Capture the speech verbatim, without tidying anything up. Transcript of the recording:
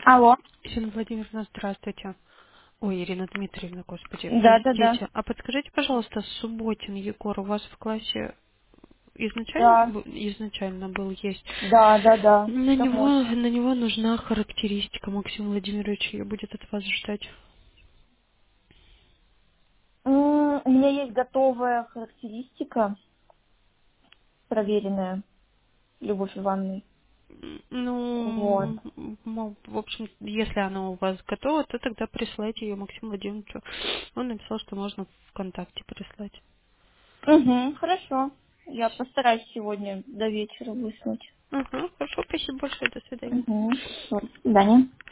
Алло. Ирина Владимировна, здравствуйте. Ой, Ирина Дмитриевна, господи, Да, да, да. простите. А подскажите, пожалуйста, Субботин Егор у вас в классе изначально, Да, б- изначально был есть? да, да, да. На него, Само. на него нужна характеристика. Максим Владимирович ее будет от вас ждать. М, У меня есть готовая характеристика, проверенная, Любовь Ивановной. М, Вот. Ну, м, в общем, если она у вас готова, то тогда присылайте ее Максиму Владимировичу. Он написал, что можно ВКонтакте прислать. Угу, хорошо. Я постараюсь сегодня до вечера выслать. Ага, хорошо, спасибо большое, до свидания. Угу. До свидания.